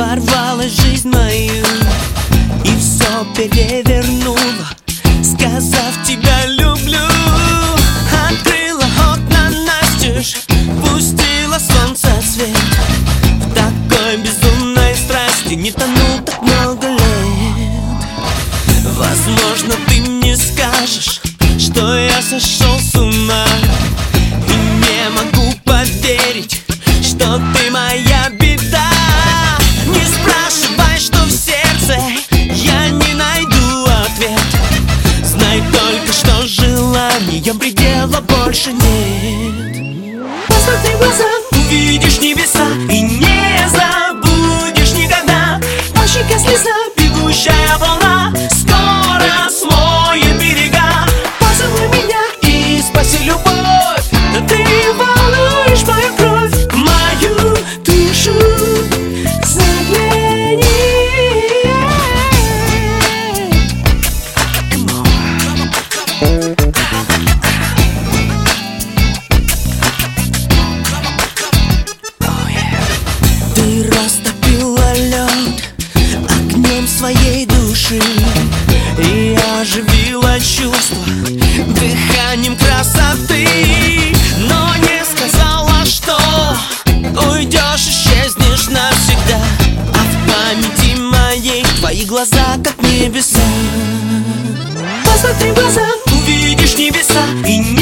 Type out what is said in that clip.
ворвалась в жизнь мою и все перевернула, сказав: тебя люблю. Открыла окна настежь, пустила солнце свет. В такой безумной страсти не тонул так много лет. Возможно, ты мне скажешь, что я сошел с ума, и не могу поверить, что ты моя беда. Не спрашивай, что в сердце, я не найду ответ. Знай только, что желанием предела больше нет. Посмотри в глаза, увидишь небеса и не забудешь никогда. По щеке слеза, бегущая волна, скоро смоет берега. Поцелуй меня и спаси любовь. Ты волнуешь мою кровь, мою душу. Загляни. Ты растопила лед огнем своей души и оживила чувства дыханием красоты. Но не сказала, что уйдешь, исчезнешь навсегда. А в памяти моей твои глаза, как небеса. Посмотри в глаза, увидишь небеса и